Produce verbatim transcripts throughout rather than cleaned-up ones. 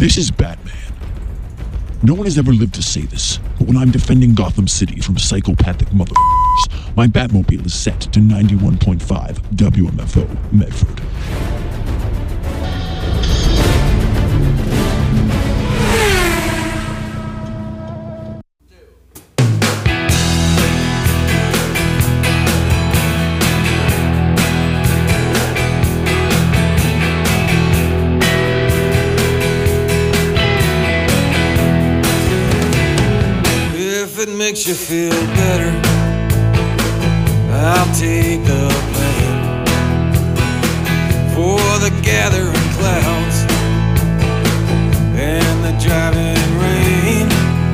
This is Batman. No one has ever lived to say this, but when I'm defending Gotham City from psychopathic motherfuckers, my Batmobile is set to ninety-one point five W M F O Medford. Makes you feel better, I'll take the blame for the gathering clouds and the driving rain,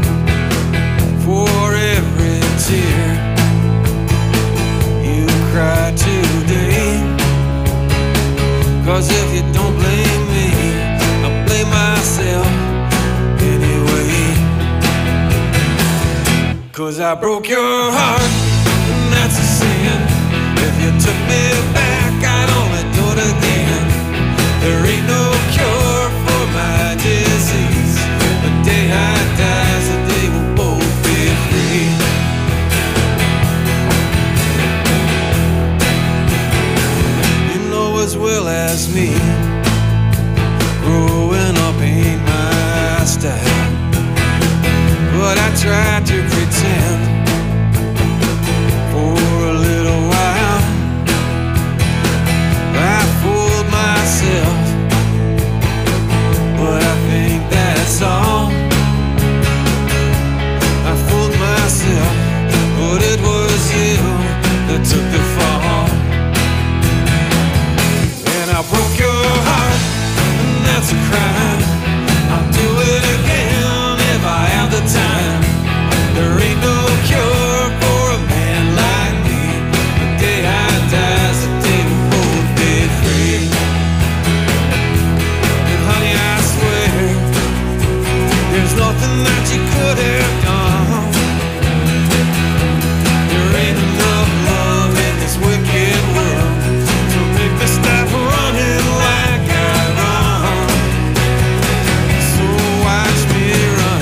for every tear you cry today. Cause if you don't blame me, I'll blame myself anyway. Cause I broke your heart, and that's a sin. If you took me back, I'd only do it again. There ain't no cure for my disease. The day I die, the day we'll both be free. You know as well as me, growing up ain't my style. But I tried to pretend for a little while. I fooled myself, but I think that's all. I fooled myself, but it was you that took the fall. And I broke your heart, and that's a crime. I'll do it again if I have the time. There ain't no cure for a man like me. The day I die is the day we'll both be free. And honey, I swear, there's nothing that you could have done. There ain't enough love in this wicked world to make me stop running like I run. So watch me run.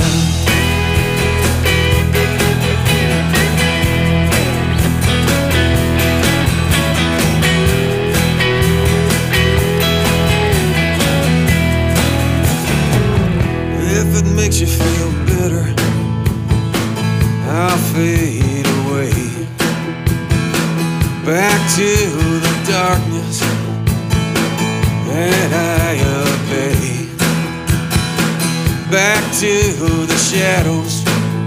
If it makes you feel better, I'll fade away back to the darkness that I obey, back to the shadows,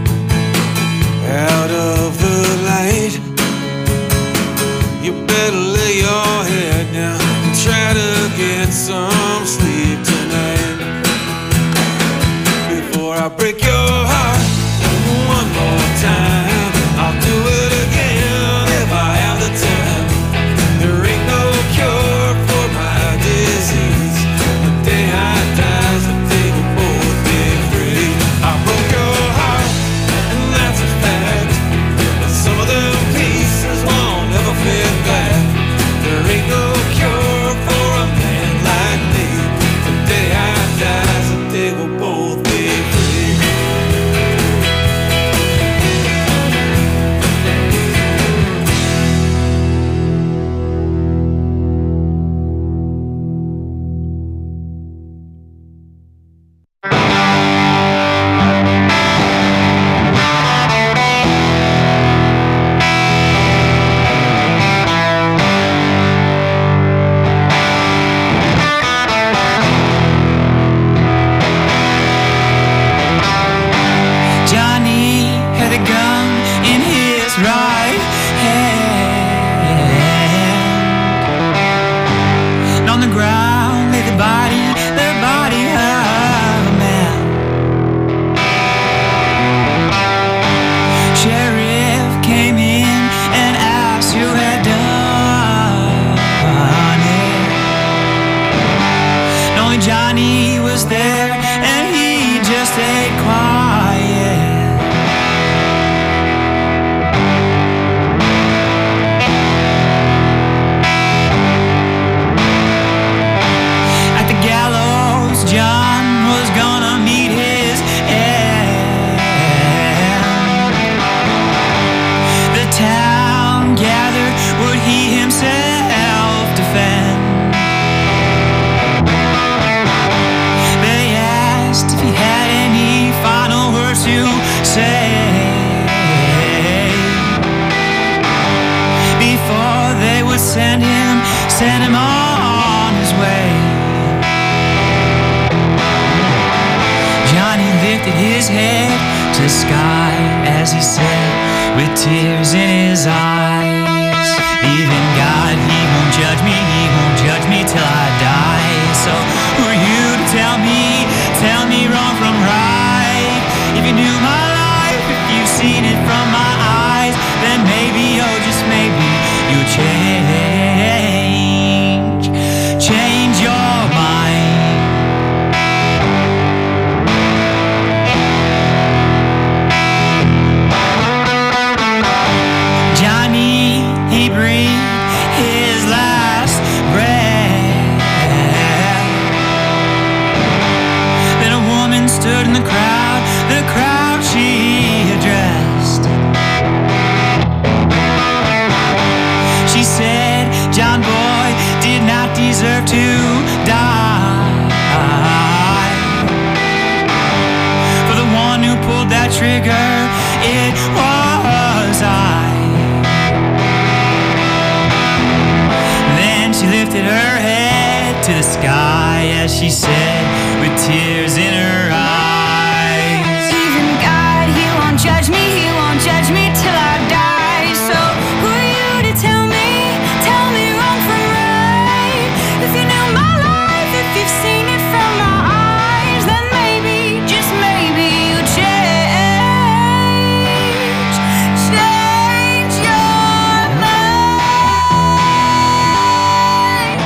out of the light. You better lay your head down and try to get some sleep tonight. Before I break your heart one more time, I'll do it again if I have the time. There ain't no cure for my disease. The day I die is the day we'll both be free. I broke your heart, and that's a fact. But some of them pieces won't ever fit back. There ain't no cure for a man like me. The day I die is the day we'll both be free. Johnny was there and he just stayed quiet. At the gallows, John was gone. sent him on his way. Johnny lifted his head to the sky as he said, with tears in his eyes, even God, he won't judge me, he won't judge me till I die. So who are you to tell me, tell me wrong from right? If you knew my life, if you've seen it from my eyes, then maybe, oh just maybe, you'll change, change your mind. Johnny, he breathed his last breath. Then a woman stood in the crowd, the crowd she addressed. She said, John boy did not deserve to die. For the one who pulled that trigger, it was I. Then she lifted her head to the sky as she said, with tears in her eyes, even God, he won't judge me, he won't judge me till I die. So who are you to tell me, tell me wrong from right? If you knew my life, if you've seen it from my eyes, then maybe, just maybe, you change, change your mind.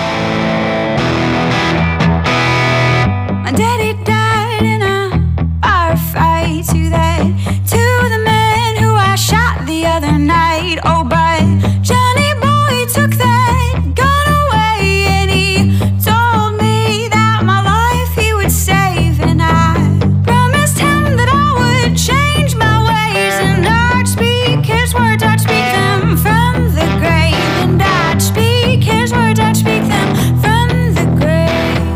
My daddy died in a firefight. To that, to the man who I shot the other night. Oh, but Johnny boy took that gun away, and he told me that my life he would save. And I promised him that I would change my ways, and I'd speak his words, I'd speak them from the grave. And I'd speak his words, I'd speak them from the grave.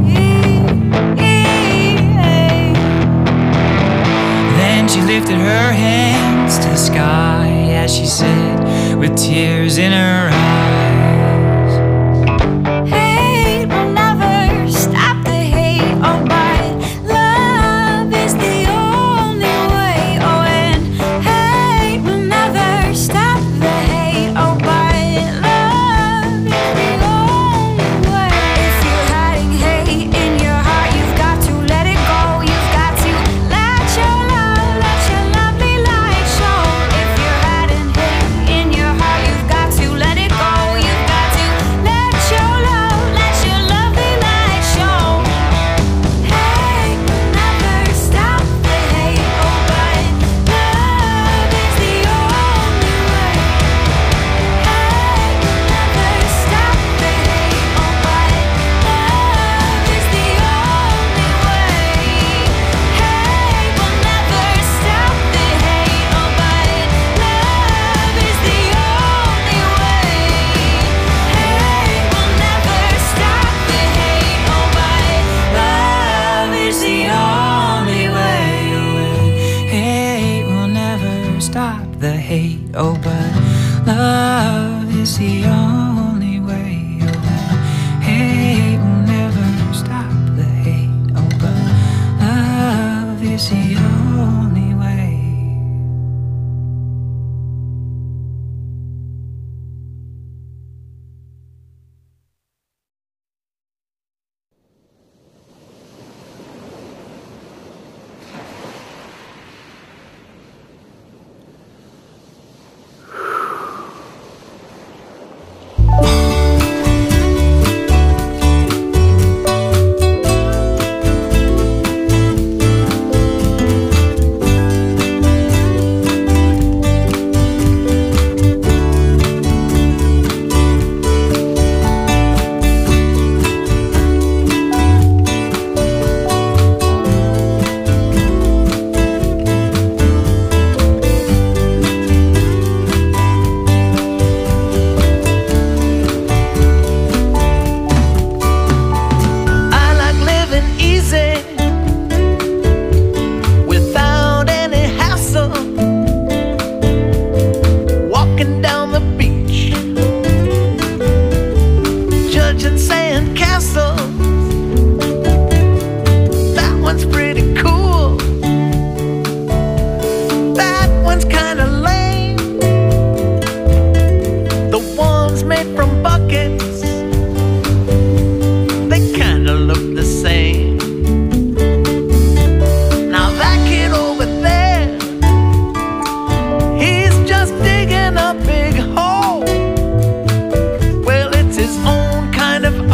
Then she lifted her hands to the sky as she said, with tears in her eyes, Hate will never stop the hate, oh, but love is the only way. Oh, and hate will never stop the hate, oh, but love is the only way. If you're hiding hate in your heart, you've got to let it go. You've got to let your love, let your lovely light show. If you're hiding hate in your heart, you've got to let it go. You've got to let your love, let your lovely light show. Hate will never stop the hate, oh, but love is the only way. Hate will never stop the hate, oh, but love is the only way. Hate will never stop the hate, oh, but love is the only way. Hate will never stop the hate, oh, but love is the only way. hate will never stop the hate, oh but love is the only way. Hate will never stop the hate, oh but love is the only way.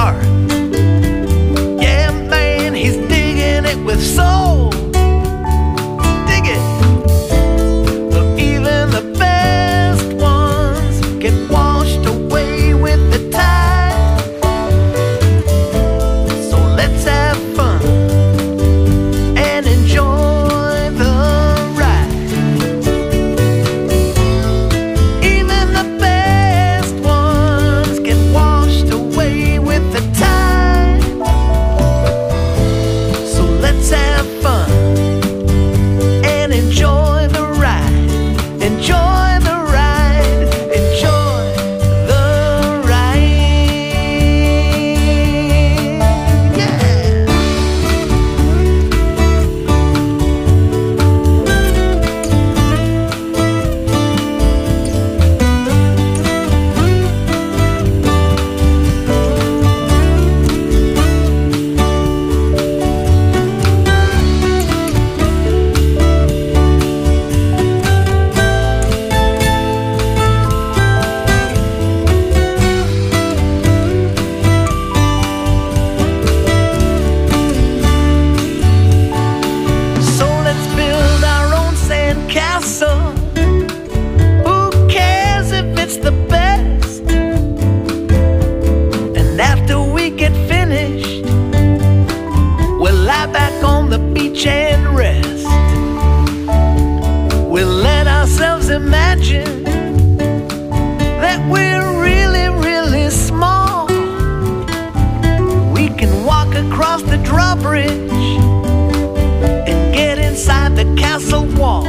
heart. Yeah, man, he's digging it with soul. Dig it. But even the best ones get washed away with the tide. So let's have fun and enjoy the ride. Even the best ones get washed away with the tide. So let's have fun and enjoy the ride. Enjoy the ride. Enjoy the ride. Yeah. So let's build our own sandcastle. Who cares if it's the best? And after we get finished, we'll lie back on the beach and rest. We'll let ourselves imagine that we're really, really small. We can walk across the drawbridge and get inside the castle wall.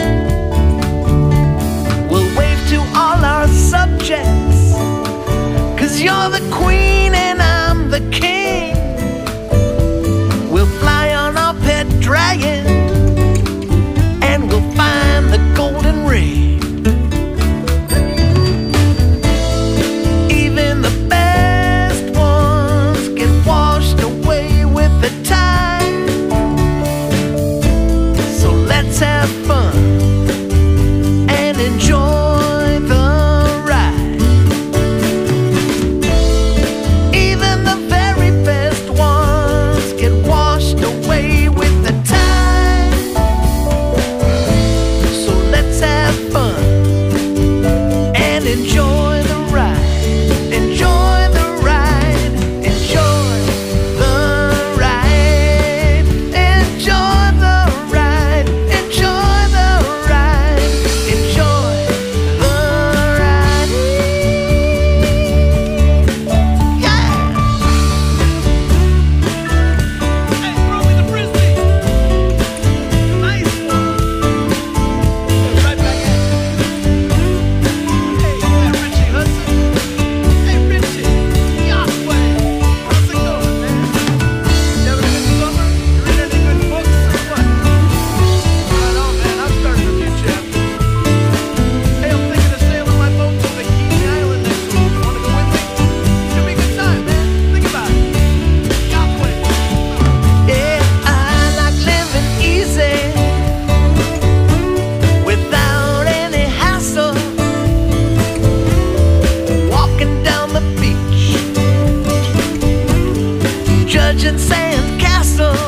We'll wave to all our subjects, 'cause you're the queen and I'm the king. We'll fly on our pet dragon and we'll find the golden ring. Even the best ones get washed away with the tide. So let's have fun and enjoy the ride. Even the very best ones get washed away with the tide. So let's have fun and enjoy the ride. Enjoy the ride. Enjoy the ride. Enjoy the ride. Enjoy the ride. Enjoy the ride. Yeah. Hey, throw me the frisbee. Nice one. Right back at you. Hey, yeah, Richie Hudson. Hey, Richie. Yahweh. How's it going, man? You having a good summer? You read any good books or what? Right on, man. I'm starting a new chapter. Hey, I'm thinking of sailing my boat to Bikini Island next week. You wanna go with me? Should be a good time, man. Think about it. Yahweh. Yeah, I like living easy without any hassle. Walking down the beach, judging sandcastles.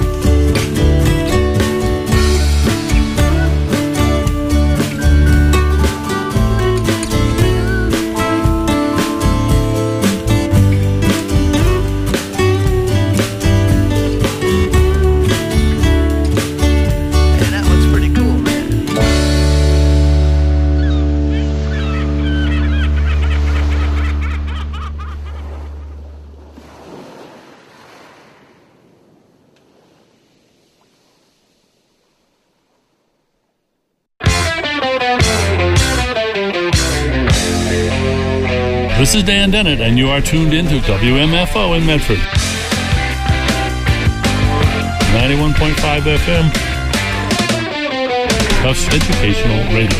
Yeah, that one's pretty cool, man. This is Dan Dennett, and you are tuned into W M F O in Medford. ninety-one point five F M. Tufts Educational Radio.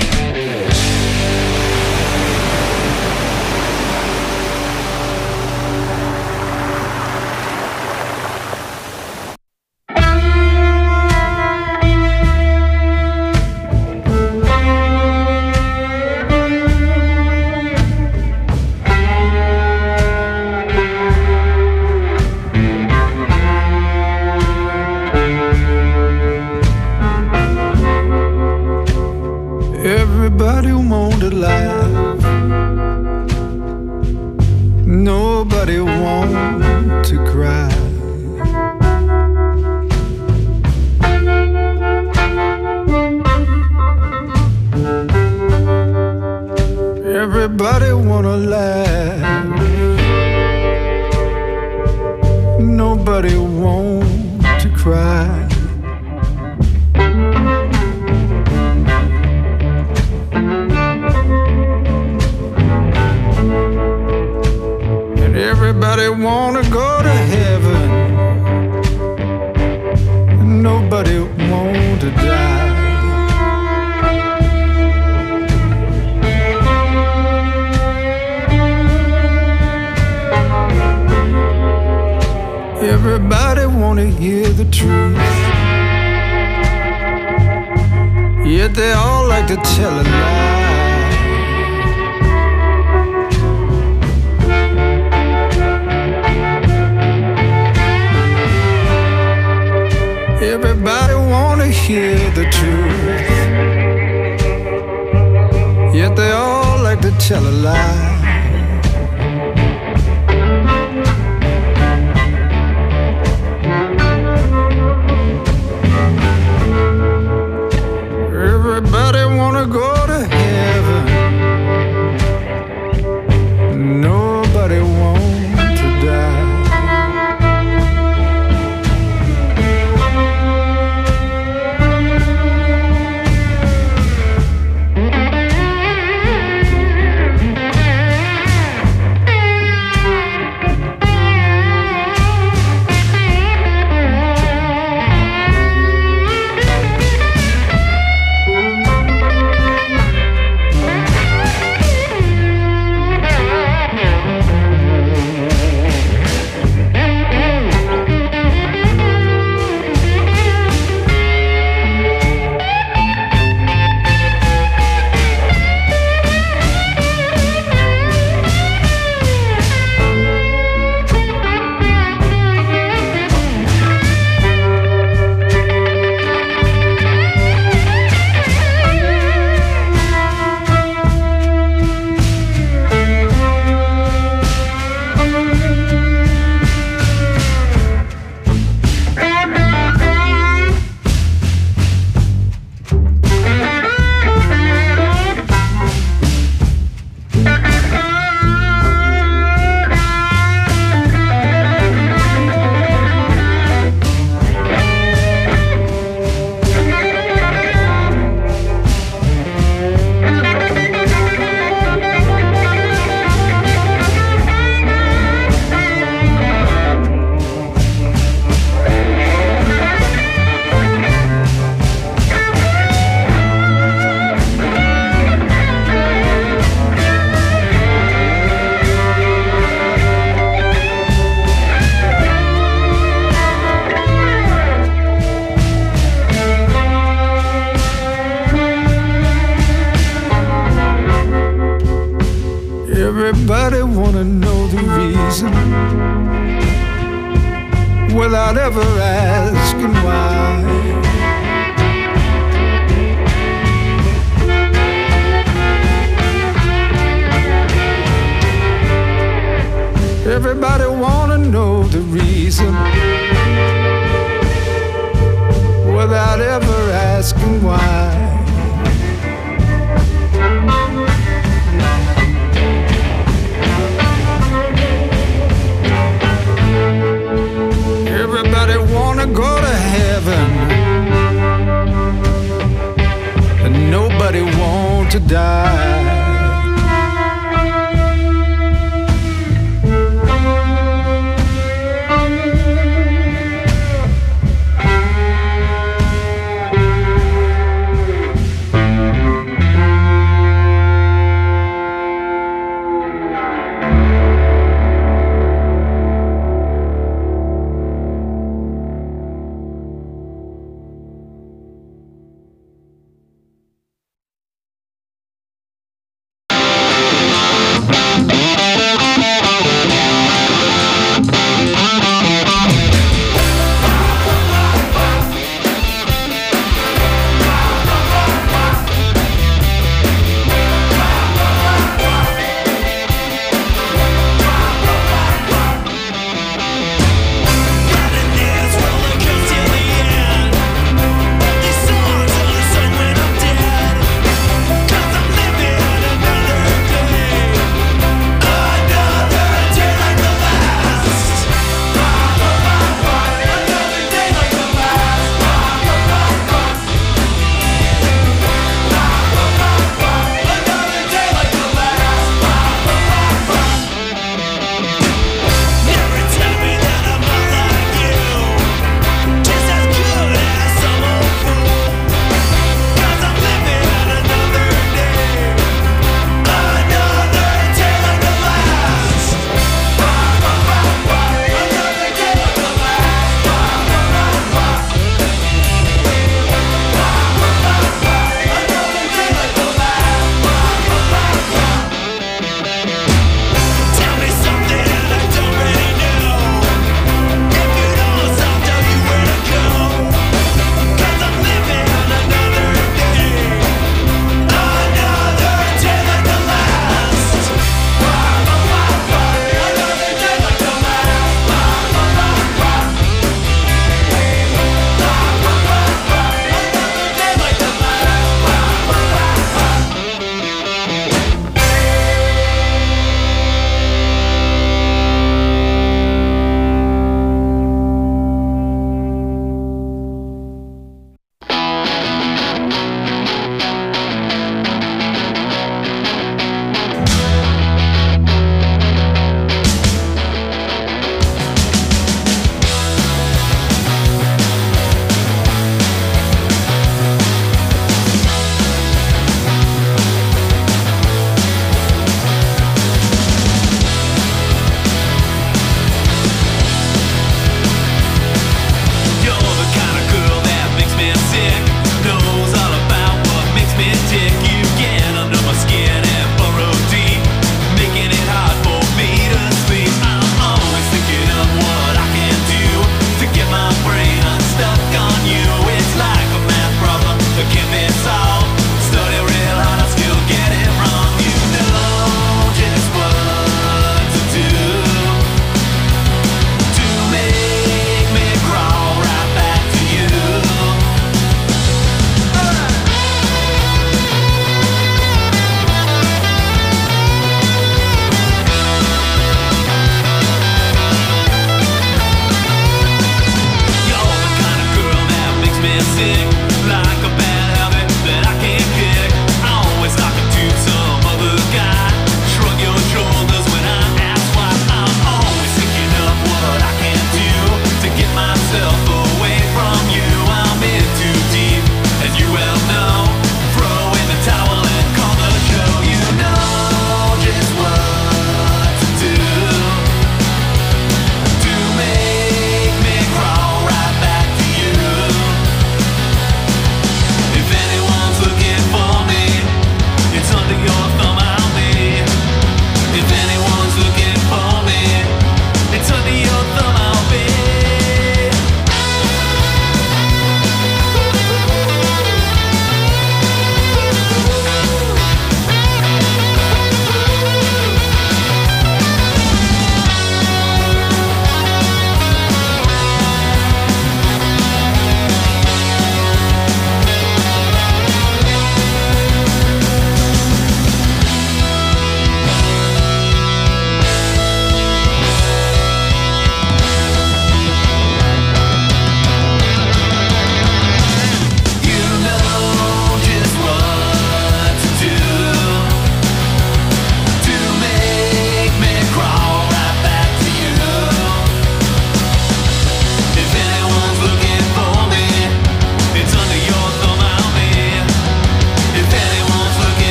nobody want to cry. Everybody wanna laugh, nobody want to cry. And everybody wanna go to heaven, and nobody want to die. Everybody wanna hear the truth, yet they all like to tell a lie. Everybody wanna hear the truth, yet they all like to tell a lie. Everybody wanna go to heaven, nobody want to die. Everybody wanna know the reason without ever asking why. Everybody wanna know the reason without ever asking why. Everybody wanna go to heaven, and nobody want to die.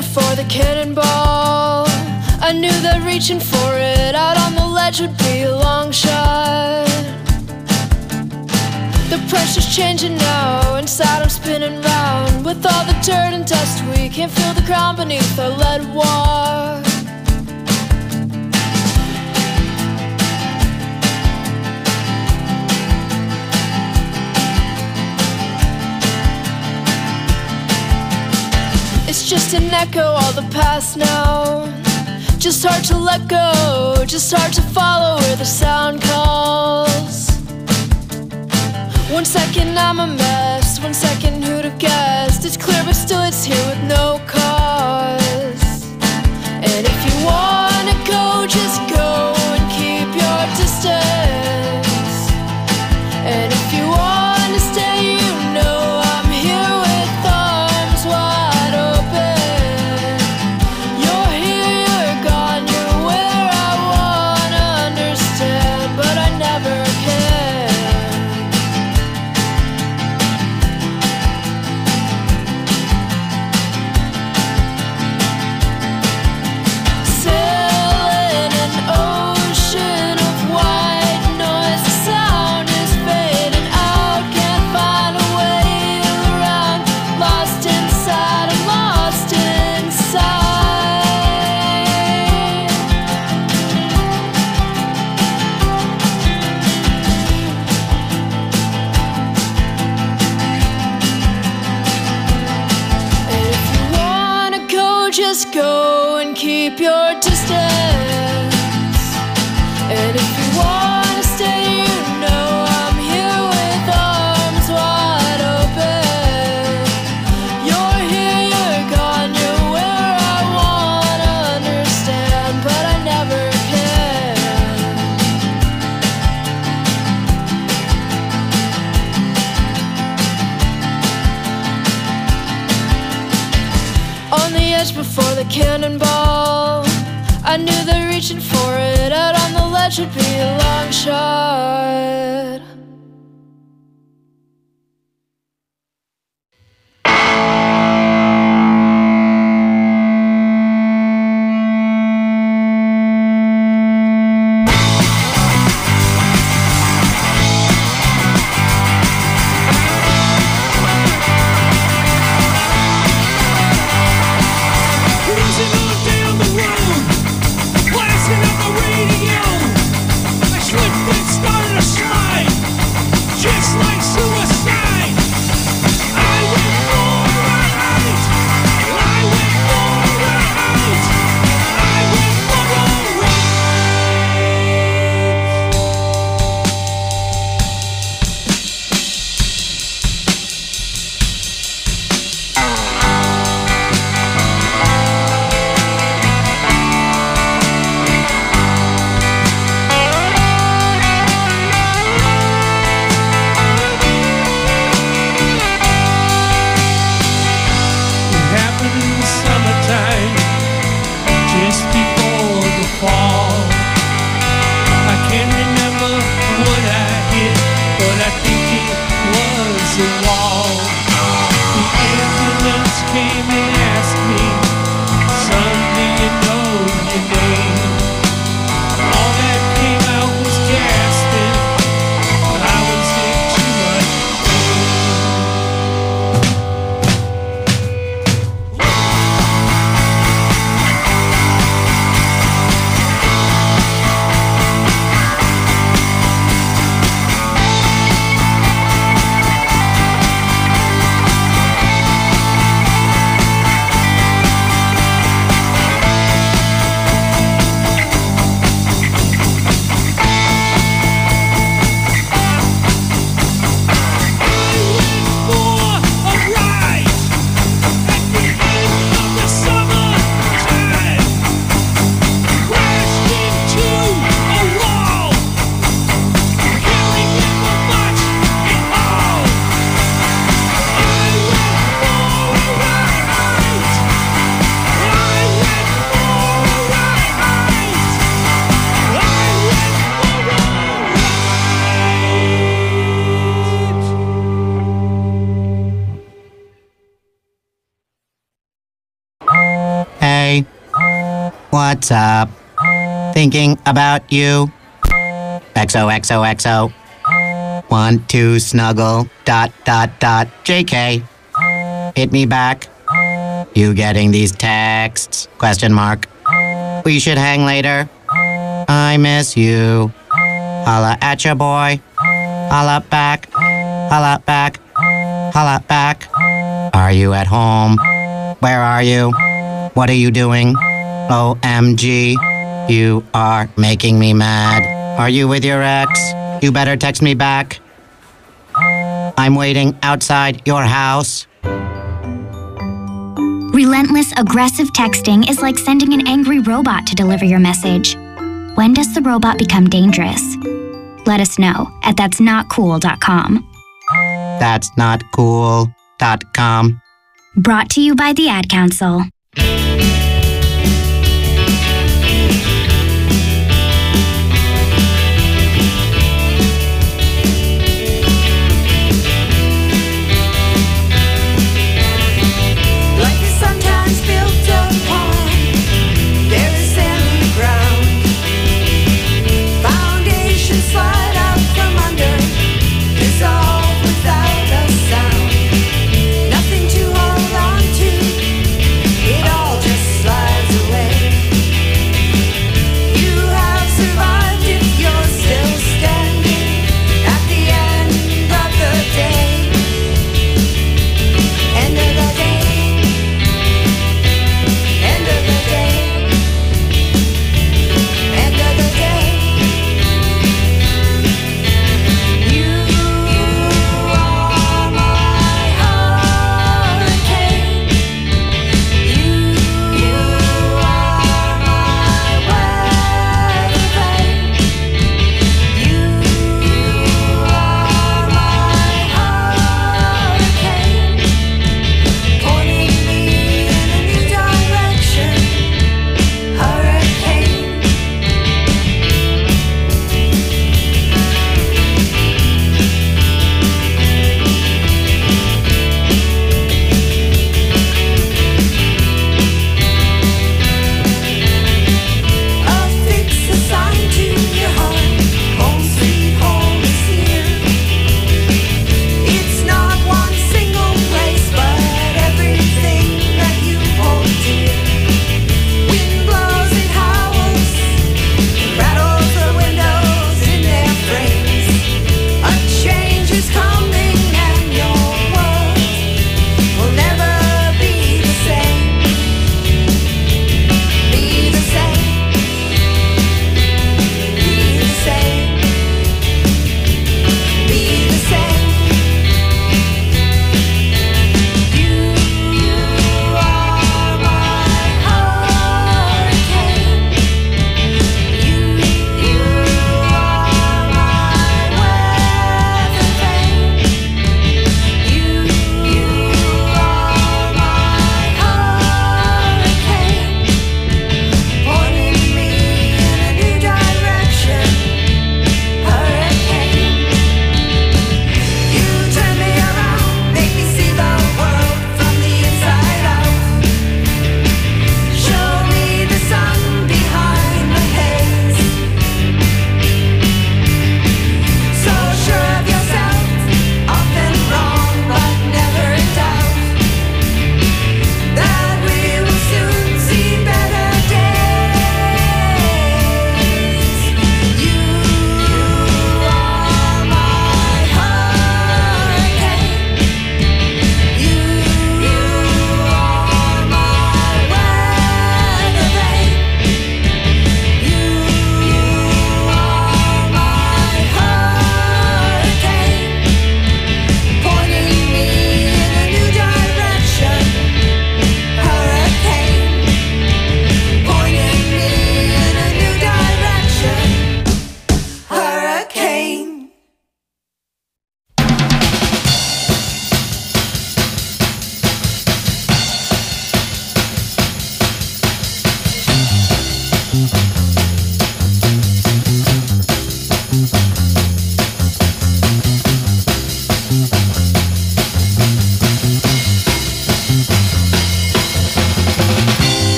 before the cannonball. I knew that reaching for it out on the ledge would be a long shot. The pressure's changing now, inside I'm spinning round. With all the dirt and dust, we can't feel the ground beneath our lead walk. It's just an echo, all the past now. Just hard to let go, just hard to follow where the sound calls. One second I'm a mess, one second who'd have guessed? It's clear but still it's here with no cause. And if you wanna go, just go and keep your distance. And if you wanna stay, you know I'm here with arms wide open. You're here, you're gone, you're where I wanna understand, but I never can. Sailing an ocean of white noise, the sound is fading out, can't find a way around. Lost inside, I'm lost inside. And if you wanna go, just go and keep your distance. And if you wanna stay, you know I'm here with arms wide open. You're here, you're gone, you're where I wanna understand, but I never can. On the edge before the cannonball, I knew that reaching for it out on the ledge would be a long shot. Cruising on down the road, blasting up the radio. I slipped and started a smile. What's up? Thinking about you. X O X O X O. Want to snuggle. Dot dot dot. J K. Hit me back. You getting these texts? Question mark. We should hang later. I miss you. Holla at ya, boy. Holla back. Holla back. Holla back. Are you at home? Where are you? What are you doing? O M G. You are making me mad. Are you with your ex? You better text me back. I'm waiting outside your house. Relentless, aggressive texting is like sending an angry robot to deliver your message. When does the robot become dangerous? Let us know at that's not cool dot com. That's not cool dot com. Brought to you by the Ad Council. Like you sometimes built a pond, there is sand in the ground. Foundation slide out from under, dissolve without a sound. Nothing to hold on to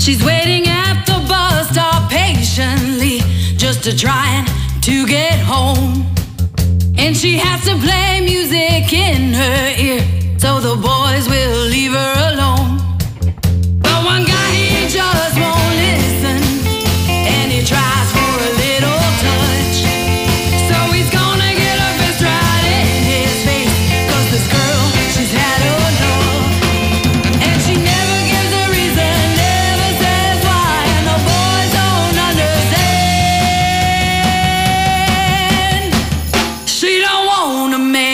She's waiting at the bus stop patiently, just to trying to get home. And she has to play music in her ear, so the boys will leave her alone. But one guy, he just won't listen, and he tries for a little touch. So he's gonna get her fist right in his face, 'cause this girl, she's had enough. And she never gives a reason, never says why, and the boys don't understand. She don't want a man.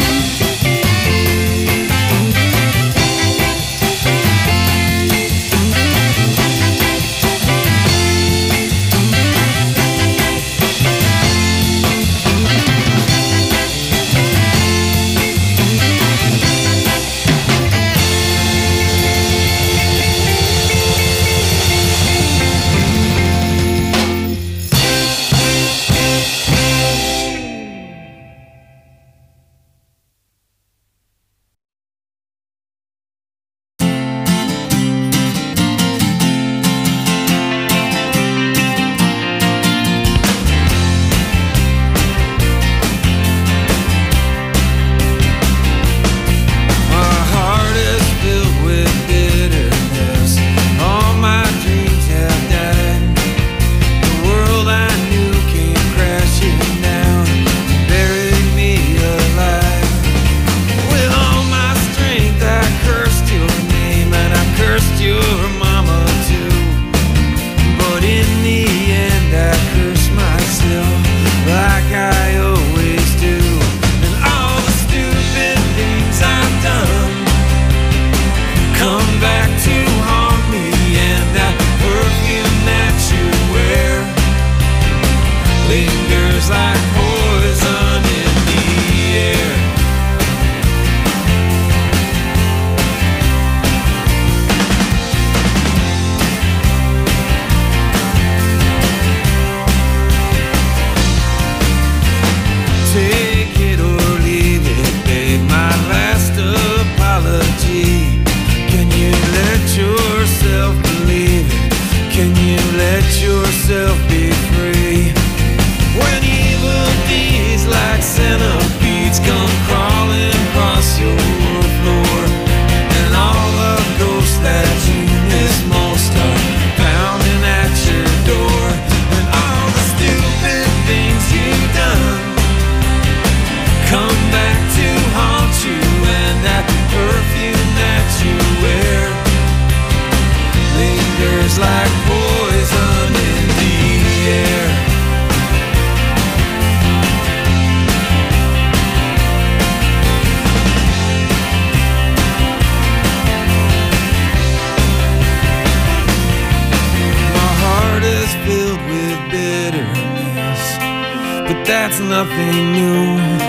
That's nothing new.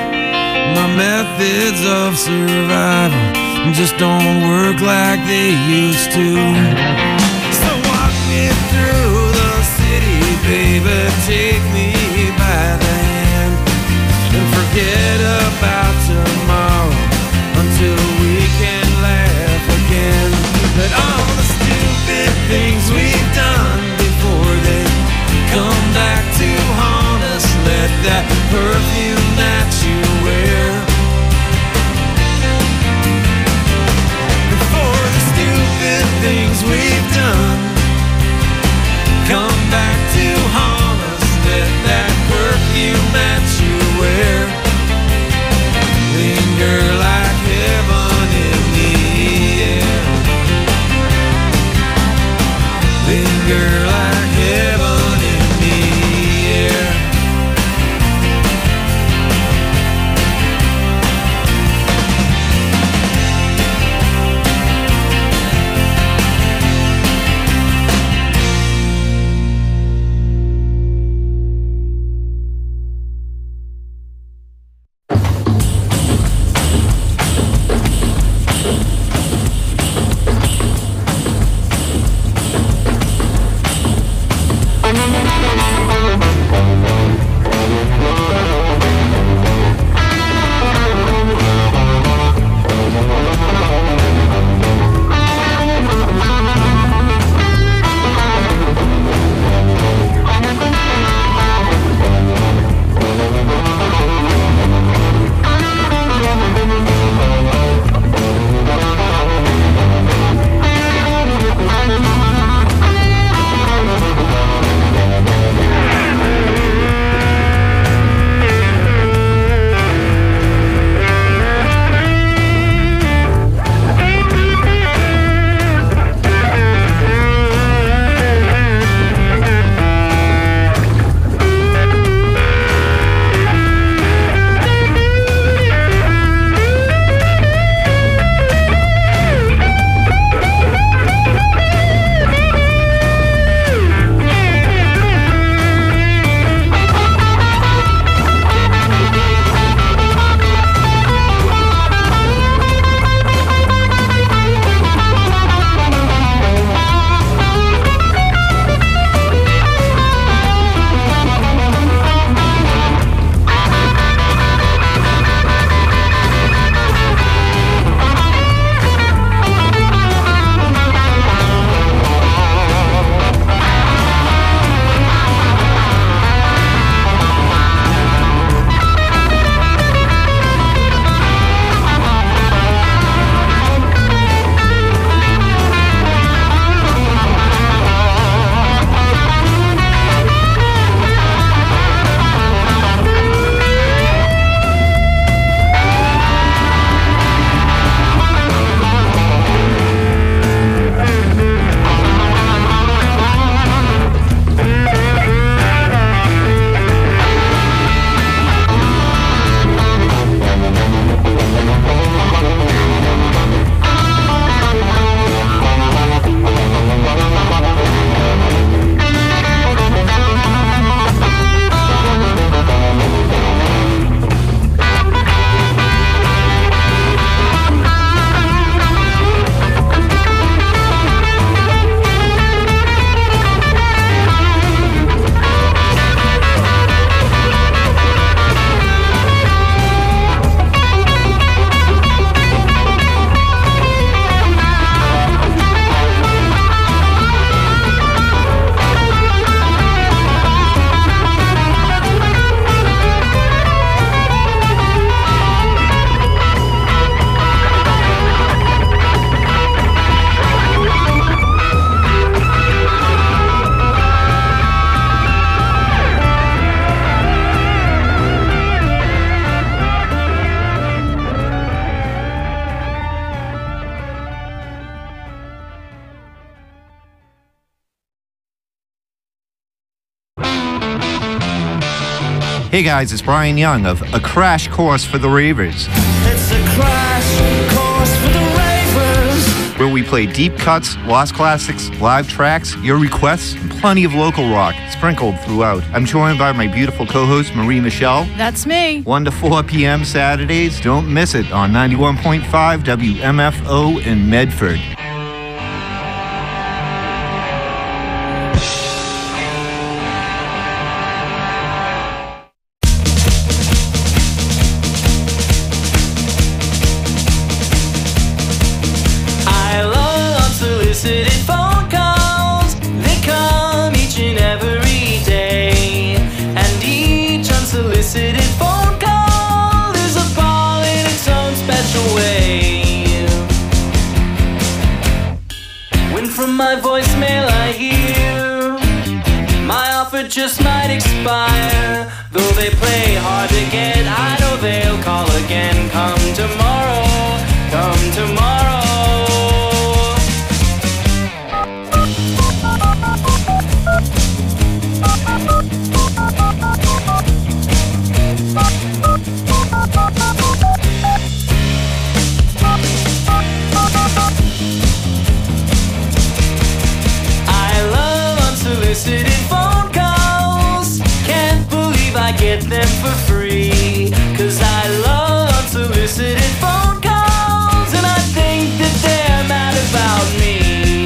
My methods of survival just don't work like they used to. So walk me through the city, baby, take me by the hand, and forget about tomorrow until we can laugh again. But all the stupid things we've done before they come back to haunt us. Let that perfume that you wear, before the stupid things we've done come back to haunt us. Let that perfume that you wear linger like heaven in the air. Linger like heaven in the air. Hey guys, it's Brian Young of A Crash Course for the Ravers. It's a crash course for the ravers. Where we play deep cuts, lost classics, live tracks, your requests, and plenty of local rock sprinkled throughout. I'm joined by my beautiful co-host, Marie Michelle. That's me. one to four p.m. Saturdays. Don't miss it on ninety-one point five W M F O in Medford. My voicemail I hear my offer just might expire. Though they play hard to get, I know they'll call again. Come tomorrow, come tomorrow. Unsolicited phone calls, can't believe I get them for free. Cause I love unsolicited phone calls, and I think that they're mad about me.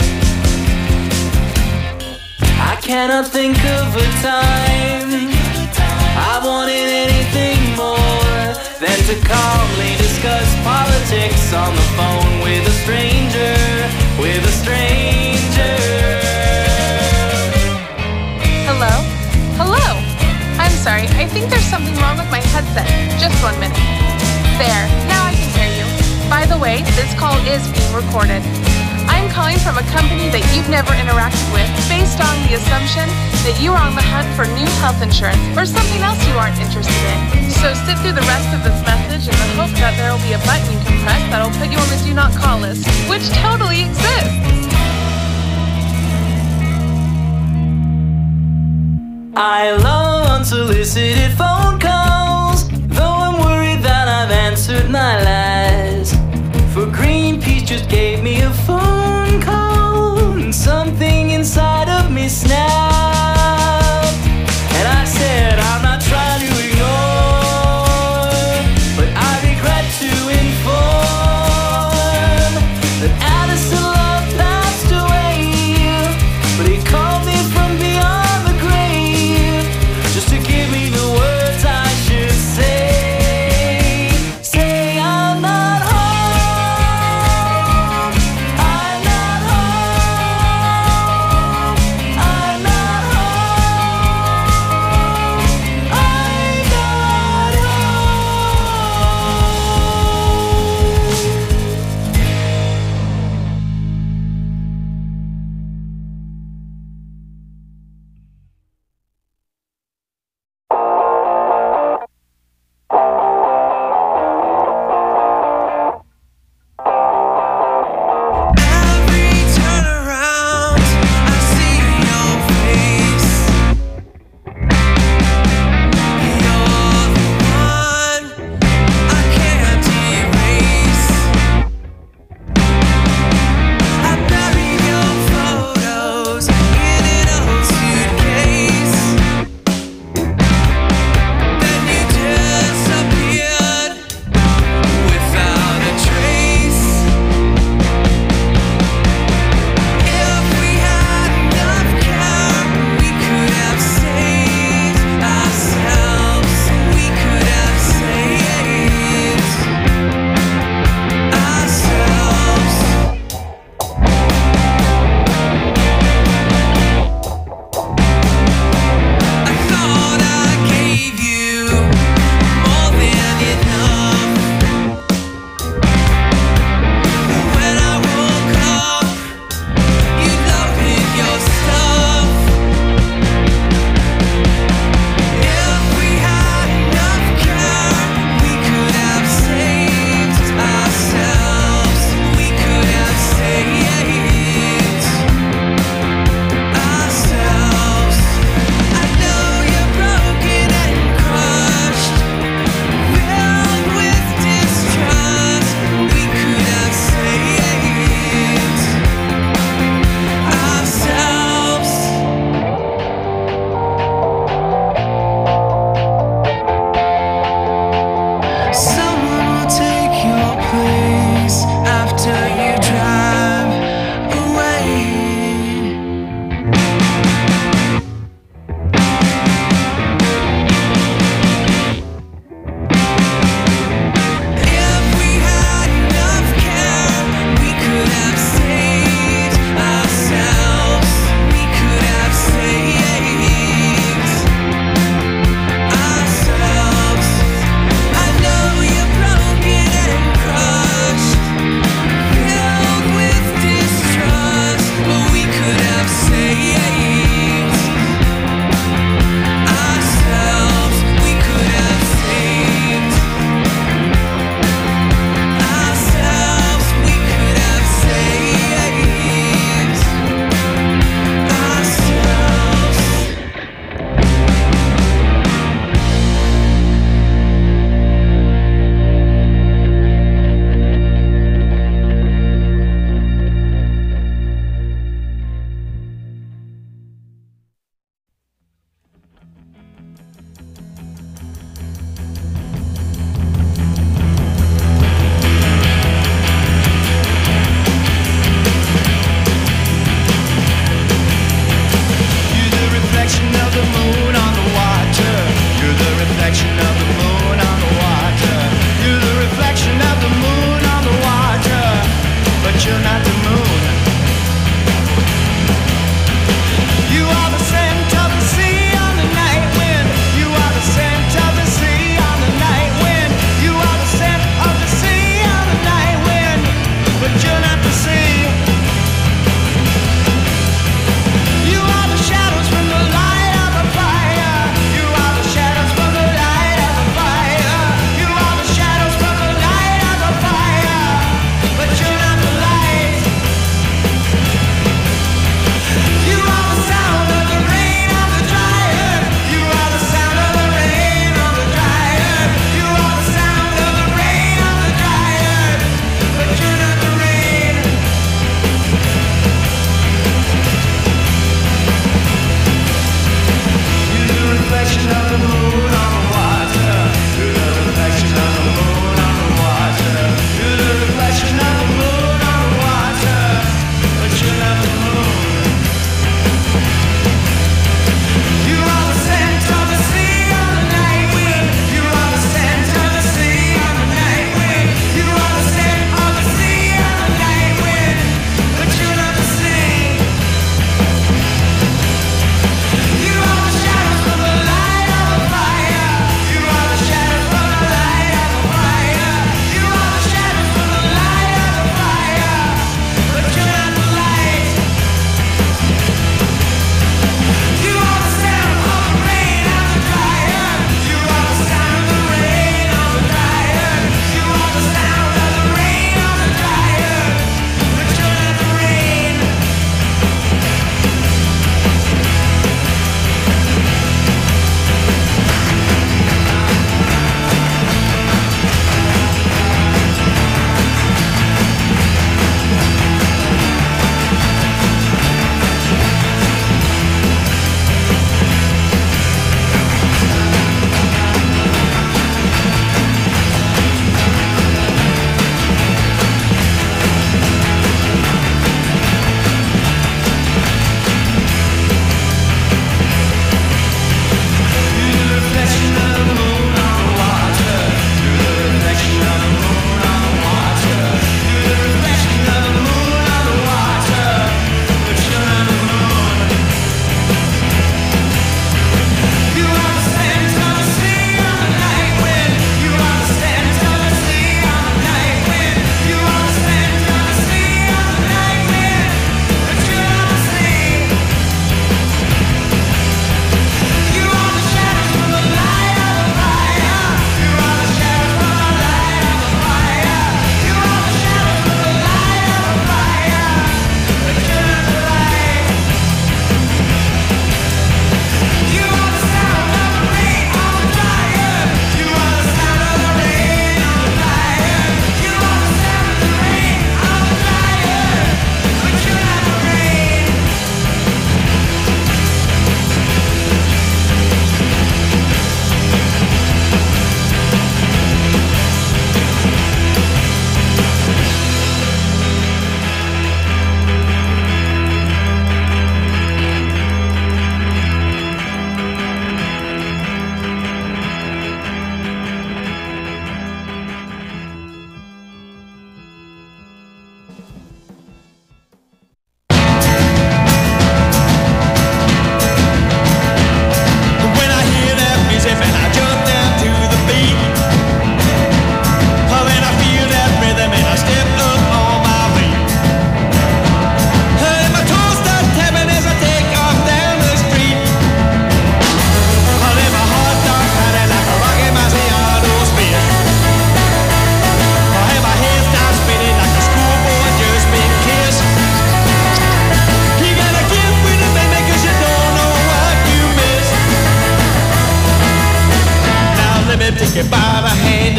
I cannot think of a time I wanted anything more than to calmly discuss politics on the phone with a stranger, with a stranger. Hello? Hello? I'm sorry, I think there's something wrong with my headset. Just one minute. There, now I can hear you. By the way, this call is being recorded. I'm calling from a company that you've never interacted with based on the assumption that you are on the hunt for new health insurance or something else you aren't interested in. So sit through the rest of this message in the hope that there will be a button you can press that'll put you on the do not call list, which totally exists. I love unsolicited phone calls, though I'm worried that I've answered my last. For Greenpeace just gave me a phone call, and something inside of me snapped. And I said, I'm not trying to ignore, but I regret to inform that Addison Love passed away. But he called me from beyond the grave just to give me the words I should say. Say I'm not home, I'm not home, I'm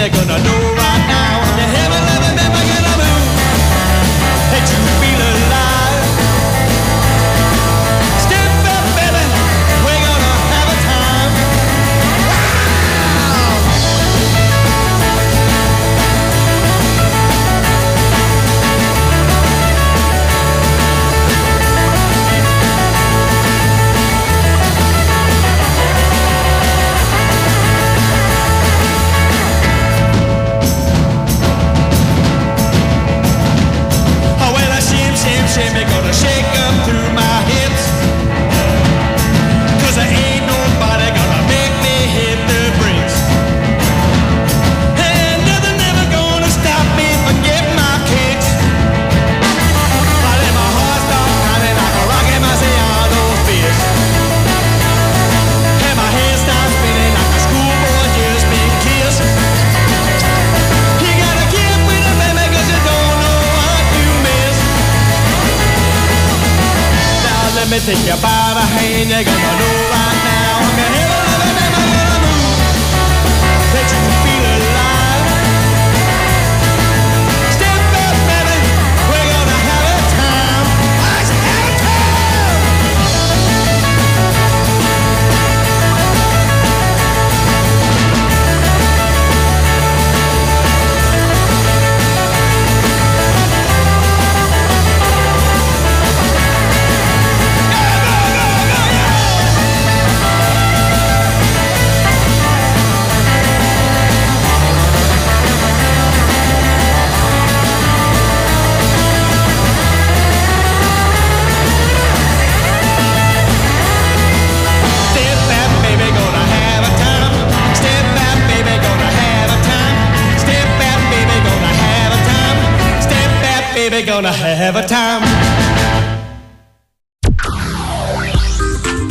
they're gonna know right now. If you haven't lived, then we're gonna move. That you feel alive. Step back, baby, we're gonna have a time. Shimmy gonna shake up through my hips, 'cause there ain't nobody gonna make me hit the brakes. And nothing ever gonna stop me from getting my kicks. I let my heart start pounding like a rocket Marciano fist. And my head starts spinning like a schoolboy just been kissed. You gotta get with it, baby, 'cause you don't know what you miss. Let me take you by the hand, you're gonna know right now. I'm gonna have a living and I'm gonna move. That you feel alive. Step back, baby, we're gonna have a time. Let's have a time. Baby, gonna have a time.